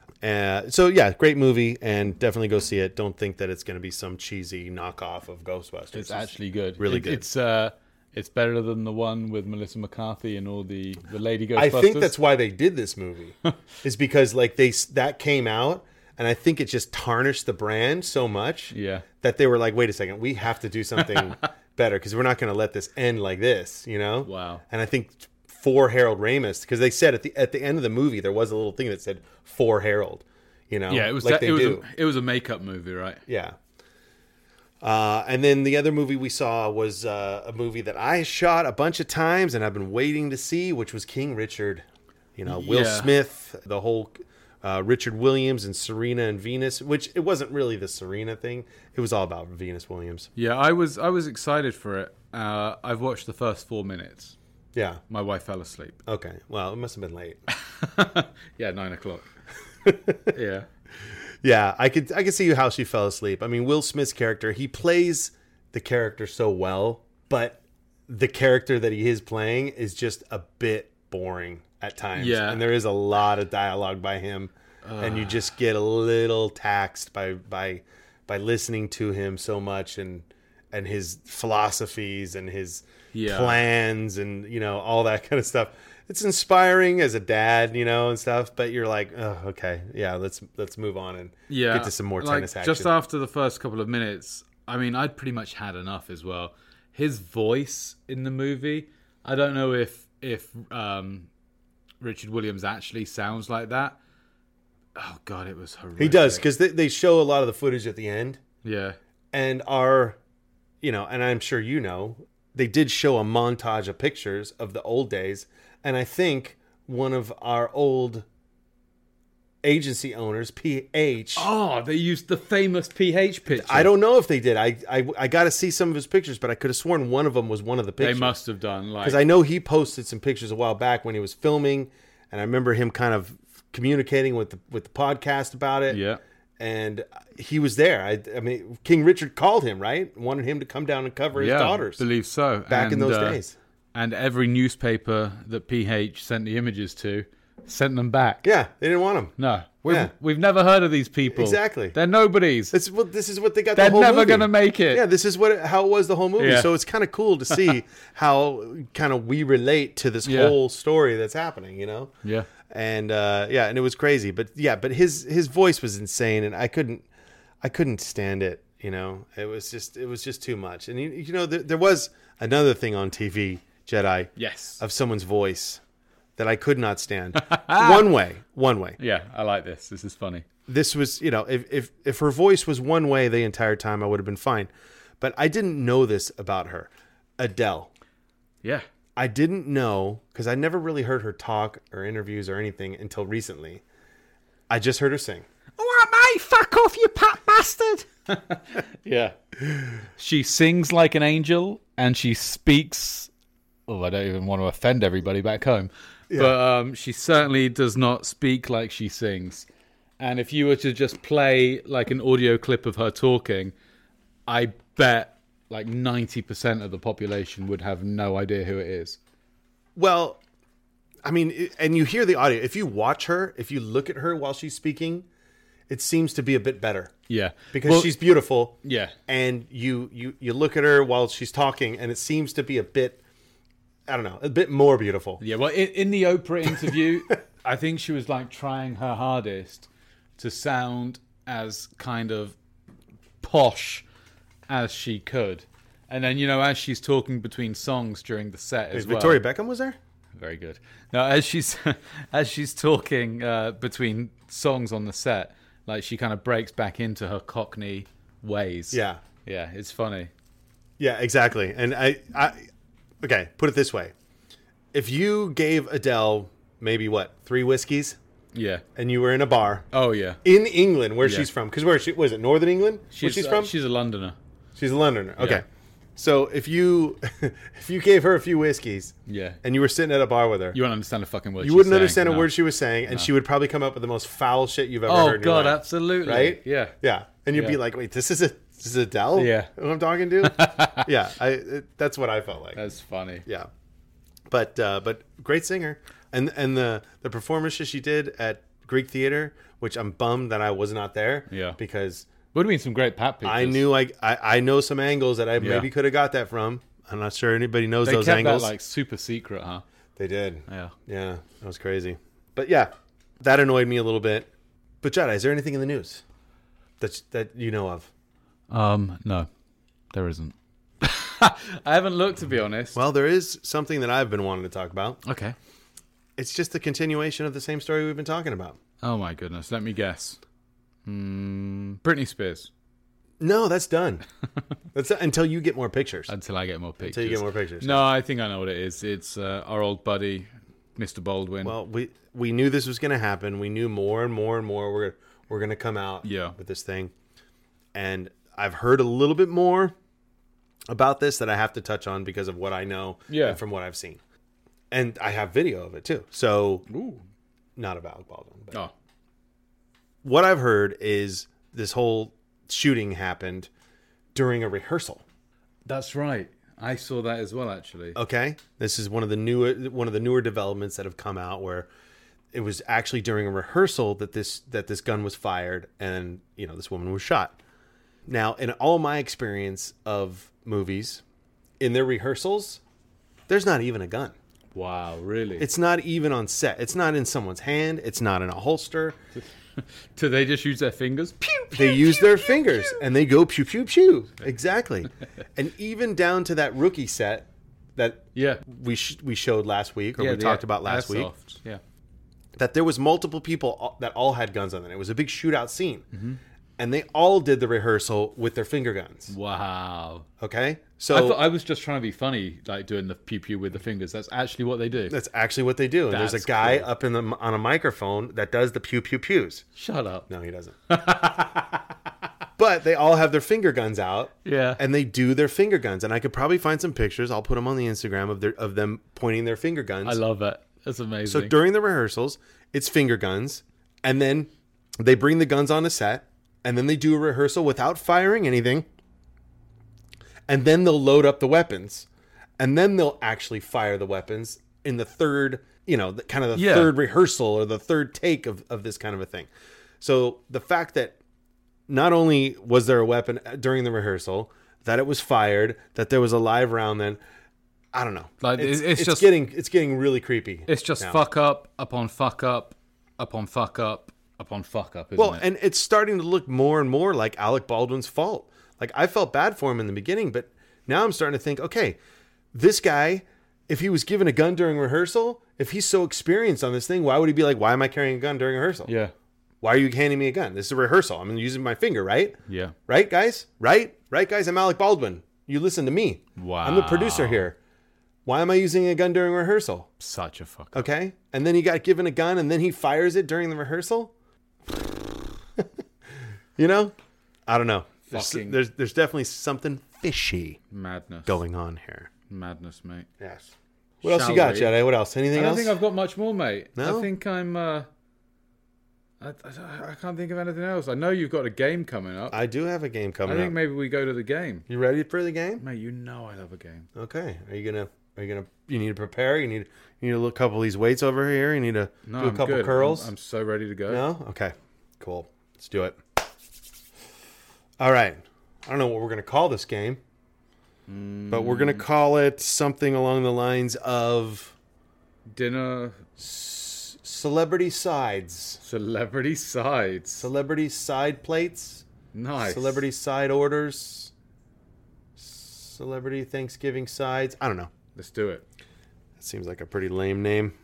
Uh, so yeah, great movie, and definitely go see it. Don't think that it's going to be some cheesy knockoff of Ghostbusters. It's actually good. really It- good. It's uh, it's better than the one with Melissa McCarthy and all the the lady Ghostbusters. I think that's why they did this movie, is because like they s- that came out, and I think it just tarnished the brand so much Yeah. that they were like, wait a second, we have to do something better because we're not going to let this end like this, you know? Wow. And I think for Harold Ramis, because they said at the at the end of the movie there was a little thing that said for Harold, you know? Yeah, it was like that, they it was do. a, it was a makeup movie, right? Yeah. Uh, and then the other movie we saw was uh, a movie that I shot a bunch of times and I've been waiting to see, which was King Richard. You know, Will Yeah. Smith, the whole uh, Richard Williams and Serena and Venus, which it wasn't really the Serena thing. It was all about Venus Williams. Yeah, I was I was excited for it. Uh, I've watched the first four minutes. Yeah. My wife fell asleep. Okay. Well, it must have been late. Yeah, nine o'clock. Yeah. Yeah, I could I could see how she fell asleep. I mean, Will Smith's character, he plays the character so well, but the character that he is playing is just a bit boring at times. Yeah. And there is a lot of dialogue by him, and you just get a little taxed by by by listening to him so much, and and his philosophies and his Yeah. plans and, you know, all that kind of stuff. It's inspiring as a dad, you know, and stuff, but you're like, oh, okay, yeah, let's let's move on and Yeah, get to some more like, tennis action. Just after the first couple of minutes, I mean, I'd pretty much had enough as well. His voice in the movie, I don't know if if um, Richard Williams actually sounds like that. Oh God, it was horrific. He does, because they, they show a lot of the footage at the end, Yeah, and our, you know, and I'm sure you know, they did show a montage of pictures of the old days, and I think one of our old agency owners, P H. Oh, they used the famous P H picture. I don't know if they did. I I, I got to see some of his pictures, but I could have sworn one of them was one of the They pictures. must have done like Because I know he posted some pictures a while back when he was filming, and I remember him kind of communicating with the with the podcast about it. yeah. And he was there. I, I mean, King Richard called him, right? Wanted him to come down and cover his Yeah, daughters believe so. back in And, those uh, days. And every newspaper that P H sent the images to sent them back. Yeah, they didn't want him. No, we've, Yeah. we've never heard of these people. Exactly. They're nobodies. This is what this is what they got. They're the whole never movie. gonna make it. Yeah, this is what it, how it was the whole movie. Yeah. So it's kind of cool to see how kind of we relate to this Yeah. whole story that's happening. You know. Yeah. And uh, yeah, and it was crazy. But yeah, but his his voice was insane, and I couldn't I couldn't stand it. You know, it was just it was just too much. And you, you know, there, there was another thing on T V, Jedi, Yes. of someone's voice that I could not stand. one way, one way. Yeah, I like this. This is funny. This was, you know, if if if her voice was one way the entire time, I would have been fine. but I didn't know this about her. Adele. Yeah. I didn't know, because I never really heard her talk or interviews or anything until recently. I just heard her sing. All right, mate, fuck off, you pat bastard. Yeah. She sings like an angel, and she speaks... Oh, I don't even want to offend everybody back home. Yeah. But um, she certainly does not speak like she sings. And if you were to just play like an audio clip of her talking, I bet like ninety percent of the population would have no idea who it is. Well, I mean, it- and you hear the audio. If you watch her, if you look at her while she's speaking, it seems to be a bit better. Yeah. Because Well, she's beautiful. Yeah. And you, you, you look at her while she's talking, and it seems to be a bit, I don't know, a bit more beautiful. Yeah, well, in, in the Oprah interview, I think she was like trying her hardest to sound as kind of posh as she could. And then, you know, as she's talking between songs during the set as well. Victoria Beckham was there? Very good. Now, as she's as she's talking uh, between songs on the set, like she kind of breaks back into her Cockney ways. Yeah. Yeah, it's funny. Yeah, exactly. And I, I, okay, put it this way. If you gave Adele maybe, what, three whiskeys, Yeah. and you were in a bar Oh, yeah. in England, where Yeah. she's from, because where she, was it, Northern England? Where She's, she's uh, from? she's a Londoner. She's a Londoner. Okay. Yeah. So if you if you gave her a few whiskeys Yeah. and you were sitting at a bar with her, You won't understand a fucking word you she's wouldn't saying. understand a No. word she was saying, and she would probably come up with the most foul shit you've ever Oh, heard in God, your life. absolutely. Right? Yeah. Yeah. And you'd be Yeah. like, wait, this is a this is Adele? Yeah. Who I'm talking to? Yeah. I it, that's what I felt like. That's funny. Yeah. But uh, but great singer. And and the, the performances she did at Greek Theater, which I'm bummed that I was not there. Yeah. Because Would have been some great pat pictures. I knew I, I I know some angles that I Yeah. maybe could have got that from. I'm not sure anybody knows They those kept angles. that like super secret, huh? They did. Yeah. Yeah, that was crazy. But yeah, that annoyed me a little bit. But Jedi, is there anything in the news that that you know of? Um, no, there isn't. I haven't looked, to be honest. Well, there is something that I've been wanting to talk about. Okay. It's just the continuation of the same story we've been talking about. Oh my goodness. Let me guess. Hmm. Britney Spears. No, that's done. That's until you get more pictures. Until I get more pictures. Until you get more pictures. No, I think I know what it is. It's uh, our old buddy, Mister Baldwin. Well, we we knew this was going to happen. We knew more and more and more we're we're going to come out Yeah. with this thing. And I've heard a little bit more about this that I have to touch on because of what I know Yeah. and from what I've seen. And I have video of it too. So Ooh. not of Alec Baldwin, but Oh. what I've heard is this whole shooting happened during a rehearsal. That's right. I saw that as well, actually. Okay, this is one of the newer one of the newer developments that have come out where it was actually during a rehearsal that this that this gun was fired and you know this woman was shot. Now, in all my experience of movies, in their rehearsals, there's not even a gun. Wow, really? It's not even on set. It's not in someone's hand. It's not in a holster. Do they just use their fingers? Pew, pew, They use pew, their pew, fingers pew. and they go pew pew pew. Exactly. And even down to that rookie set that Yeah. we sh- we showed last week or Yeah, we the talked about last week, airsoft. Yeah. that there was multiple people all- that all had guns on them. It was a big shootout scene. Mm-hmm. And they all did the rehearsal with their finger guns. Wow. Okay? So I thought I was just trying to be funny, like doing the pew pew with the fingers. That's actually what they do. that's actually what they do. And there's That's a guy cool. up in the on a microphone that does the pew pew pews. Shut up. No, he doesn't. But they all have their finger guns out. Yeah. And they do their finger guns. And I could probably find some pictures. I'll put them on the Instagram of their of them pointing their finger guns. I love it. That's So amazing. during the rehearsals, it's finger guns, and then they bring the guns on the set, and then they do a rehearsal without firing anything, and then they'll load up the weapons, and then they'll actually fire the weapons in the third, you know, the, kind of the Yeah. third rehearsal or the third take of, of this kind of a thing. So the fact that not only was there a weapon during the rehearsal, that it was fired, that there was a live round then, I don't know. Like, it's, it's it's just- getting it's getting really creepy. it's just now. fuck up upon fuck up upon fuck up upon fuck up, isn't Well, it? and it's starting to look more and more like Alec Baldwin's fault. Like, I felt bad for him in the beginning, but now I'm starting to think, okay, this guy, if he was given a gun during rehearsal, if he's so experienced on this thing, why would he be like, why am I carrying a gun during rehearsal? yeah. Why are you handing me a gun? This is a rehearsal. I'm using my finger, right? Yeah. Right, guys? Right? Right, guys? I'm Alec Baldwin. You listen to me. Wow. I'm the producer here. Why am I using a gun during rehearsal? Such a fuck. Okay? And then he got given a gun and then he fires it during the rehearsal? You know? I don't know. There's, Fucking- there's, there's definitely something fishy Madness. going on here. Madness, mate. Yes. What else Shall you got, we? Jedi? What else? Anything I don't else? think I've got much more, mate. No? I think I'm. Uh, I, I, I can't think of anything else. I know you've got a game coming up. I do have a game I coming think up. maybe we go to the game, You ready for the game? mate. You know I love a game. Okay. Are you gonna? Are you gonna? You need to prepare. You need. You need to look a couple of these weights over here. You need to No, do a I'm couple good. curls. I'm, I'm so ready to go. No. Okay. Cool. Let's do it. All right. I don't know what we're gonna call this game, but we're gonna call it something along the lines of Dinner, c- celebrity sides, celebrity sides. celebrity side plates, Nice. celebrity side orders, celebrity Thanksgiving sides. I don't know. Let's do it. That seems like a pretty lame name.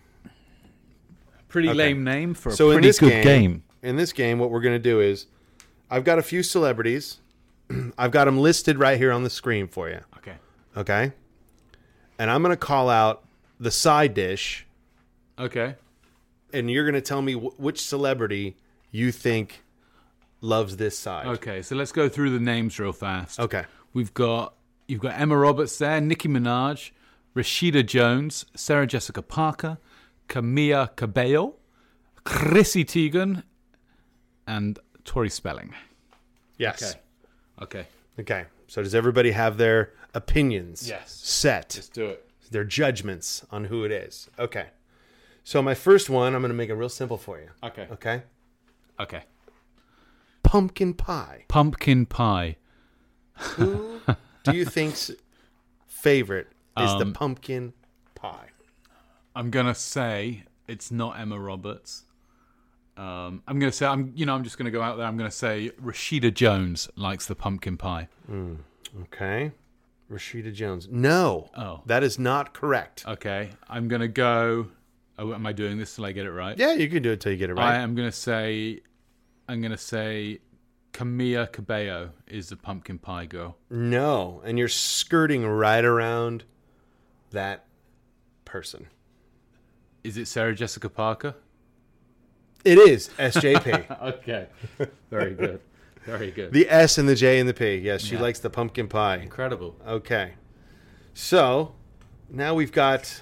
Pretty Okay. lame name for a So in pretty this good game, game. in this game, what we're going to do is, I've got a few celebrities. I've got them listed right here on the screen for you. Okay. Okay, and I'm going to call out the side dish, Okay. and you're going to tell me wh- which celebrity you think loves this side. Okay. So let's go through the names real fast. Okay. We've got you've got Emma Roberts there, Nicki Minaj, Rashida Jones, Sarah Jessica Parker, Camilla Cabello, Chrissy Teigen, and Tori Spelling. Yes. Okay. Okay. So does everybody have their opinions Yes. set? Let's do it. Their judgments on who it is. Okay. So my first one, I'm going to make it real simple for you. Okay. Okay. Okay. Pumpkin pie. Pumpkin pie. Who do you think's favorite is the Um, pumpkin pie? I'm gonna say it's not Emma Roberts. Um, I'm gonna say I'm. You know, I'm just gonna go out there. I'm gonna say Rashida Jones likes the pumpkin pie. Okay. Rashida Jones. No. Oh. That is not correct. Okay. I'm gonna go. Oh, am I doing this till I get it right? Yeah, you can do it till you get it I right. am gonna say. I'm gonna say Camilla Cabello is the pumpkin pie girl. No. And you're skirting right around that person. Is it Sarah Jessica Parker? It is S J P. Okay. Very good. Very good. The S and the J and the P. Yes, she Yeah. likes the pumpkin pie. Incredible. Okay. So, now we've got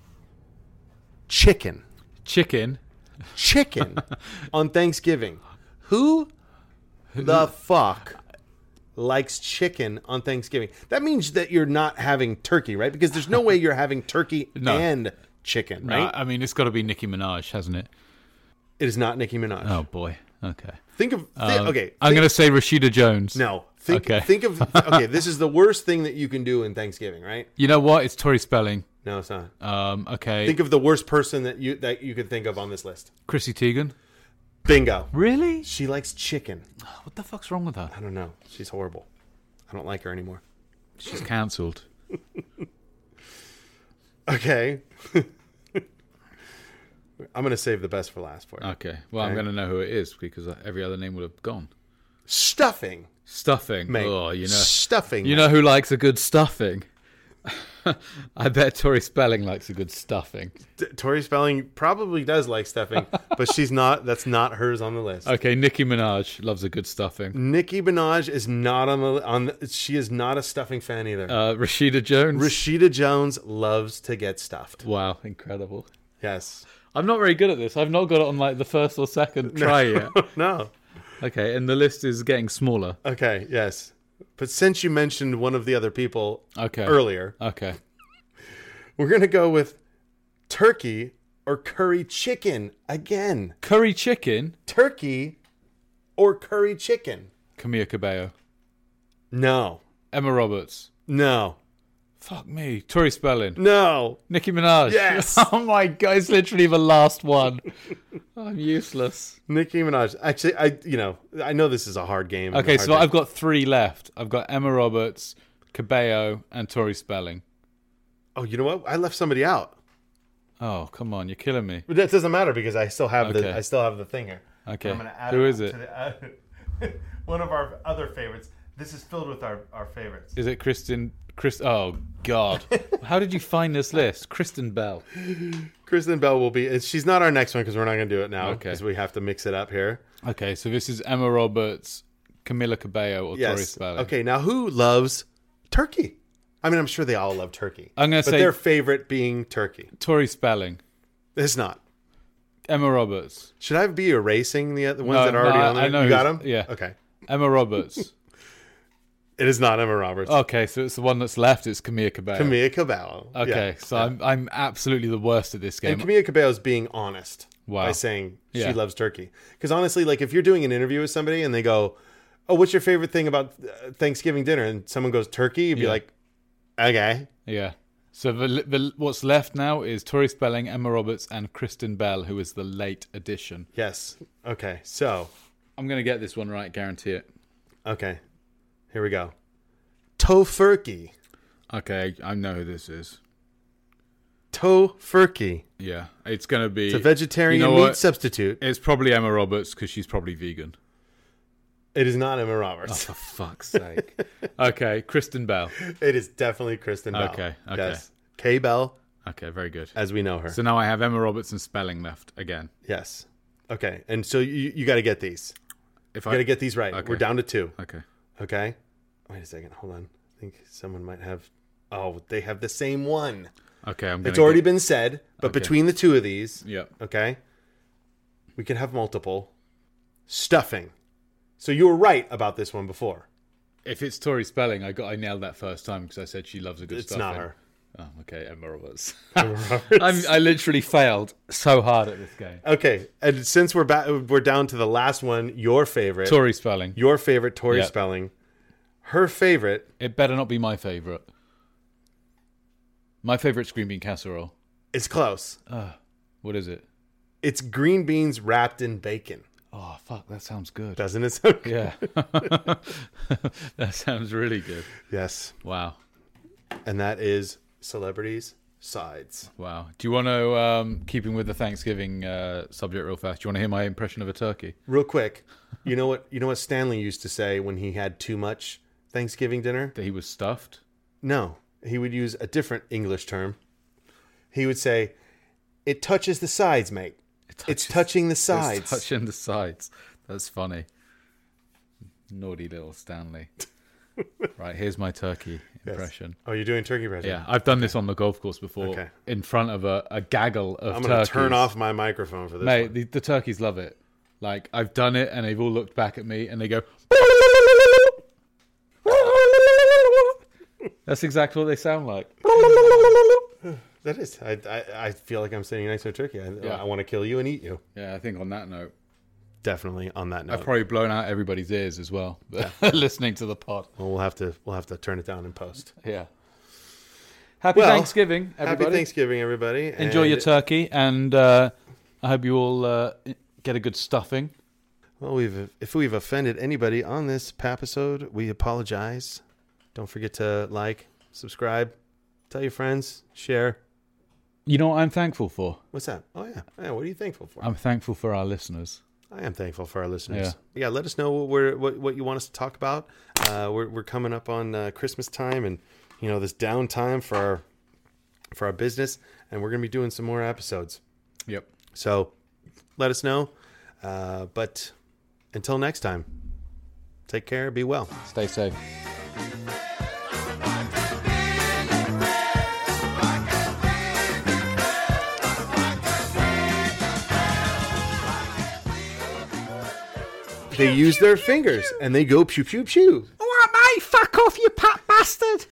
chicken. Chicken. Chicken on Thanksgiving. Who the fuck likes chicken on Thanksgiving? That means that you're not having turkey, right? Because there's no way you're having turkey No. and chicken, No, right? I mean, it's got to be Nicki Minaj, hasn't it? It is not Nicki Minaj. Oh boy. Okay. Think of thi- Um, okay. I'm think- going to say Rashida Jones. no. Think Okay. think of okay. This is the worst thing that you can do in Thanksgiving, right? You know what? It's Tori Spelling. No, it's not. Um, okay. Think of the worst person that you that you could think of on this list. Chrissy Teigen. Bingo. Really? She likes chicken. What the fuck's wrong with her? I don't know. She's horrible. I don't like her anymore. She's cancelled. Okay. I'm going to save the best for last for you. Okay. Well, I'm Okay. going to know who it is because every other name would have gone. Stuffing, Stuffing. mate. Oh, you know. Stuffing. You know who likes a good stuffing? I bet Tori Spelling likes a good stuffing. T- Tori Spelling probably does like stuffing, but she's not. That's not hers on the list. Okay, Nicki Minaj loves a good stuffing. Nicki Minaj is not on the on. The, she is not a stuffing fan either. Uh, Rashida Jones. Rashida Jones loves to get stuffed. Wow, incredible. Yes. I'm not very good at this. I've not got it on like the first or second try yet. No. Okay, and the list is getting smaller. Okay. Yes. But since you mentioned one of the other people Okay. earlier, Okay. we're gonna go with turkey or curry chicken again. Curry chicken. Turkey or curry chicken? Camilla Cabello. No. Emma Roberts. No. Fuck me. Tori Spelling. No. Nicki Minaj. Yes. Oh my god, it's literally the last one. I'm useless. Nicki Minaj. Actually, I you know I know this is a hard game. and a Okay, hard so thing. I've got three left. I've got Emma Roberts, Cabello, and Tori Spelling. Oh, you know what? I left somebody out, Oh, come on, you're killing me. but that doesn't matter because I still have Okay. the I still have the thing here. Okay. I'm gonna add Who it is it? To the, uh, one of our other favorites. This is filled with our, our favorites. Is it Kristen? Chris? Oh God! How did you find this list? Kristen Bell. Kristen Bell will be. She's not our next one because we're not going to do it now Okay. because we have to mix it up here. Okay, so this is Emma Roberts, Camila Cabello, or Tori Yes. Spelling. Okay. Now, who loves turkey? I mean, I'm sure they all love turkey. I'm gonna but say- their favorite being turkey. Tori Spelling, It's not. Emma Roberts, Should I be erasing the the ones No, that are already no, on there? I know You got who's- them? yeah. Okay. Emma Roberts. It is not Emma Roberts. Okay, so it's the one that's left. It's Camila Cabello. Camilla Cabello. Okay, Yeah. so I'm I'm absolutely the worst at this game. And Camilla Cabello is being honest Wow. by saying Yeah. she loves turkey. Because honestly, like if you're doing an interview with somebody and they go, "Oh, what's your favorite thing about uh, Thanksgiving dinner?" and someone goes turkey, you'd be Yeah. like, "Okay." Yeah. So the, the what's left now is Tori Spelling, Emma Roberts, and Kristen Bell, who is the late addition. Yes. Okay. So, I'm gonna get this one right, guarantee it. okay, here we go. Tofurkey. Okay, I know who this is. Tofurkey. Yeah, it's gonna be. It's a vegetarian You know meat what? substitute. It's probably Emma Roberts because she's probably vegan. It is not Emma Oh, Roberts. for fuck's sake. Okay, Kristen Bell. It is definitely Kristen Bell. Okay, okay. Yes. K Bell, Okay, very good. as we know her. So now I have Emma Roberts and Spelling left again. Yes. Okay. And so you you got to get these. If You I got to get these right. Okay. We're down to two. Okay. Okay. Wait a second. Hold on. I think someone might have. Oh, they have the same one. Okay, I'm. Gonna It's already get- been said, but Okay. between the two of these, Yep. okay, we could have multiple. Stuffing. So you were right about this one before. If it's Tori Spelling, I got I nailed that first time because I said she loves a good It's stuffing. not her. Oh, okay, Emma Roberts. Emma Roberts. I'm, I literally failed so hard at this game. Okay, and since we're back, we're down to the last one. Your favorite, Tori Spelling. your favorite Tori Yep. Spelling. Her favorite. It better not be my favorite. My favorite's green bean casserole. Is close. What is it? It's green beans wrapped in bacon. Oh fuck, that sounds good. Doesn't it sound good? Yeah, that sounds really good. Yes. Wow, And that is Celebrities Sides. wow. Do you want to, um, keeping with the Thanksgiving uh, subject, real fast? Do you want to hear my impression of a turkey? Real quick, you know what? You know what Stanley used to say when he had too much Thanksgiving dinner? That he was stuffed. No, he would use a different English term. He would say, "It touches the sides, mate. It's touching the sides." It's touching the sides. That's funny. Naughty little Stanley. Right, here's my turkey impression. Oh, you're doing turkey impression? Yeah, I've done this on the golf course before. Okay. In front of a, a gaggle of I'm going turkeys. to turn off my microphone for this Mate, one. the, the turkeys love it. Like, I've done it, and they've all looked back at me, and they go... That's exactly what they sound like. That is. I, I, I feel like I'm sitting next to a turkey. I, Yeah. I want to kill you and eat you. Yeah, I think on that note, Definitely on that note. I've probably blown out everybody's ears as well, listening to the pod. well, we'll have to we'll have to turn it down in post. Yeah. Happy Well, Thanksgiving, everybody. Happy Thanksgiving, everybody. Enjoy and, your turkey, and uh, I hope you all uh, get a good stuffing. Well, we've if we've offended anybody on this episode, we apologize. Don't forget to like, subscribe, tell your friends, share. You know what I'm thankful for? What's that? Oh yeah, yeah. What are you thankful for? I'm thankful for our listeners. I am thankful for our listeners. Yeah. Yeah, let us know what we're what, what you want us to talk about. Uh, we're we're coming up on uh, Christmas time, and you know this downtime for our for our business, and we're gonna be doing some more episodes. Yep. So let us know. Uh, but until next time, take care. Be well. Stay safe. They use their fingers and they go pew pew pew. All right, mate. Fuck off, you pat bastard.